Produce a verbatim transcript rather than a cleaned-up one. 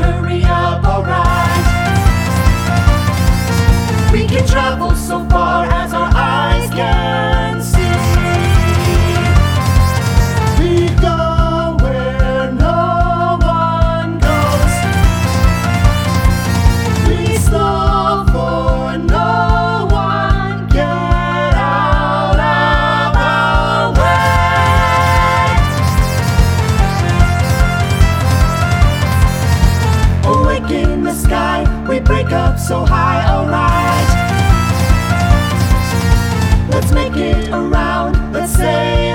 hurry up, alright. We can travel so far as our eyes can see. We go where no one goes. We slow for no one. Get out of our way. Awake in the sky, we break up so high, alright. Let's make it around, let's say